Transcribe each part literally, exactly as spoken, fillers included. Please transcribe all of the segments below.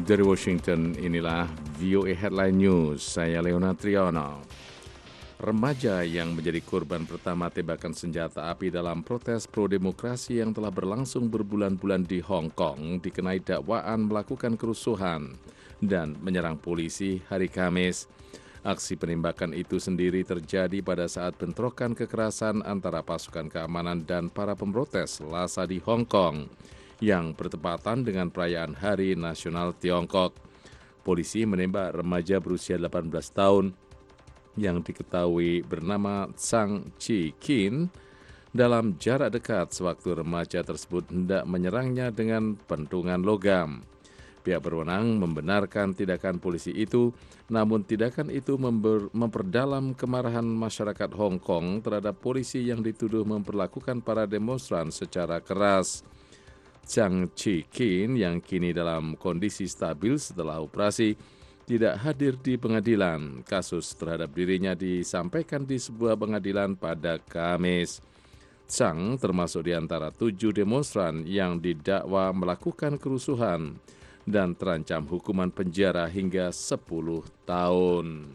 Dari Washington, inilah V O A Headline News. Saya Leonard Triono. Remaja yang menjadi korban pertama tembakan senjata api dalam protes pro-demokrasi yang telah berlangsung berbulan-bulan di Hong Kong dikenai dakwaan melakukan kerusuhan dan menyerang polisi hari Kamis. Aksi penembakan itu sendiri terjadi pada saat bentrokan kekerasan antara pasukan keamanan dan para pemprotes Selasa di Hong Kong yang bertepatan dengan perayaan Hari Nasional Tiongkok. Polisi menembak remaja berusia delapan belas tahun yang diketahui bernama Zhang Chi-kin dalam jarak dekat sewaktu remaja tersebut hendak menyerangnya dengan pentungan logam. Pihak berwenang membenarkan tindakan polisi itu, namun tindakan itu member, memperdalam kemarahan masyarakat Hong Kong terhadap polisi yang dituduh memperlakukan para demonstran secara keras. Zhang Chi-kin yang kini dalam kondisi stabil setelah operasi tidak hadir di pengadilan. Kasus terhadap dirinya disampaikan di sebuah pengadilan pada Kamis. Zhang termasuk di antara tujuh demonstran yang didakwa melakukan kerusuhan dan terancam hukuman penjara hingga sepuluh tahun.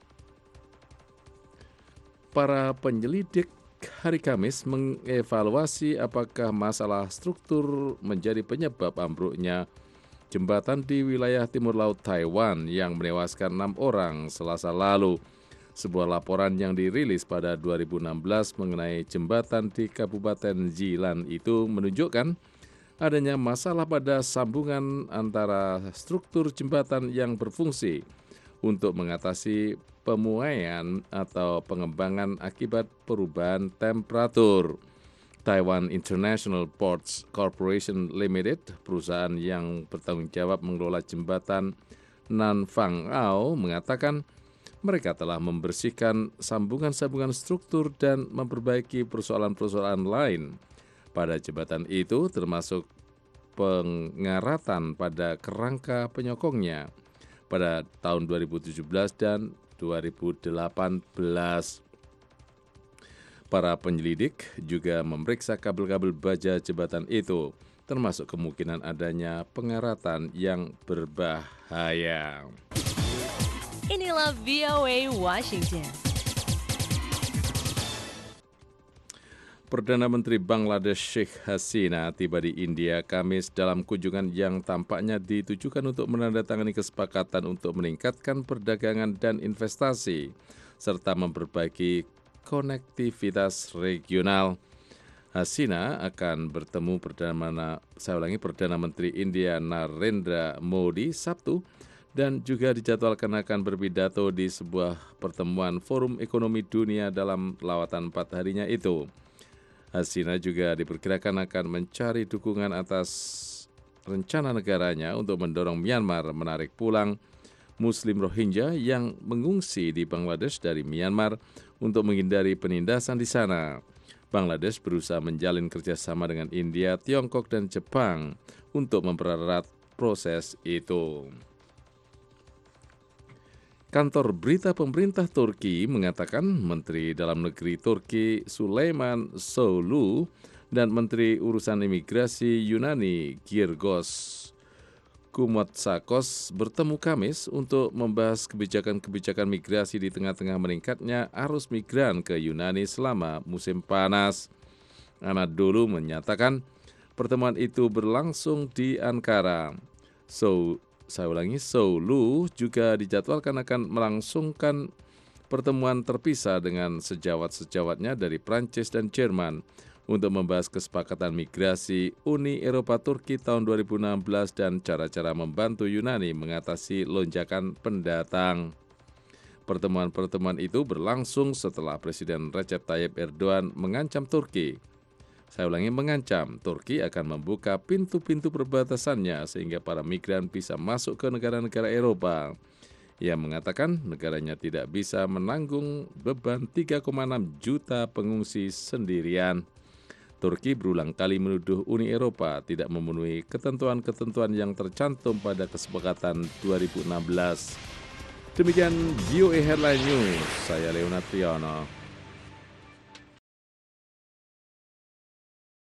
Para penyelidik hari Kamis mengevaluasi apakah masalah struktur menjadi penyebab ambruknya jembatan di wilayah timur laut Taiwan yang menewaskan enam orang Selasa lalu. Sebuah laporan yang dirilis pada dua ribu enam belas mengenai jembatan di Kabupaten Jilan itu menunjukkan adanya masalah pada sambungan antara struktur jembatan yang berfungsi untuk mengatasi pemuaian atau pengembangan akibat perubahan temperatur. Taiwan International Ports Corporation Limited, perusahaan yang bertanggung jawab mengelola jembatan Nanfangao, mengatakan mereka telah membersihkan sambungan-sambungan struktur dan memperbaiki persoalan-persoalan lain pada jembatan itu, termasuk pengaratan pada kerangka penyokongnya pada tahun dua ribu tujuh belas dan dua ribu delapan belas. Para penyelidik juga memeriksa kabel-kabel baja jembatan itu, termasuk kemungkinan adanya pengaratan yang berbahaya. Inilah V O A Washington. Perdana Menteri Bangladesh Sheikh Hasina tiba di India Kamis dalam kunjungan yang tampaknya ditujukan untuk menandatangani kesepakatan untuk meningkatkan perdagangan dan investasi, serta memperbaiki konektivitas regional. Hasina akan bertemu Perdana, saya ulangi, Perdana Menteri India Narendra Modi Sabtu dan juga dijadwalkan akan berpidato di sebuah pertemuan Forum Ekonomi Dunia dalam lawatan empat harinya itu. Hasina juga diperkirakan akan mencari dukungan atas rencana negaranya untuk mendorong Myanmar menarik pulang Muslim Rohingya yang mengungsi di Bangladesh dari Myanmar untuk menghindari penindasan di sana. Bangladesh berusaha menjalin kerjasama dengan India, Tiongkok, dan Jepang untuk mempererat proses itu. Kantor berita pemerintah Turki mengatakan Menteri Dalam Negeri Turki Süleyman Soylu dan Menteri Urusan Imigrasi Yunani Giorgos Kumutsakos bertemu Kamis untuk membahas kebijakan-kebijakan migrasi di tengah-tengah meningkatnya arus migran ke Yunani selama musim panas. Anadolu menyatakan pertemuan itu berlangsung di Ankara. So Saya ulangi, Soylu juga dijadwalkan akan melangsungkan pertemuan terpisah dengan sejawat-sejawatnya dari Prancis dan Jerman untuk membahas kesepakatan migrasi Uni Eropa Turki tahun dua ribu enam belas dan cara-cara membantu Yunani mengatasi lonjakan pendatang. Pertemuan-pertemuan itu berlangsung setelah Presiden Recep Tayyip Erdogan mengancam Turki. Saya ulangi, mengancam Turki akan membuka pintu-pintu perbatasannya sehingga para migran bisa masuk ke negara-negara Eropa. Ia mengatakan negaranya tidak bisa menanggung beban tiga koma enam juta pengungsi sendirian. Turki berulang kali menuduh Uni Eropa tidak memenuhi ketentuan-ketentuan yang tercantum pada kesepakatan dua ribu enam belas. Demikian V O A Headline News, saya Leonard Triono.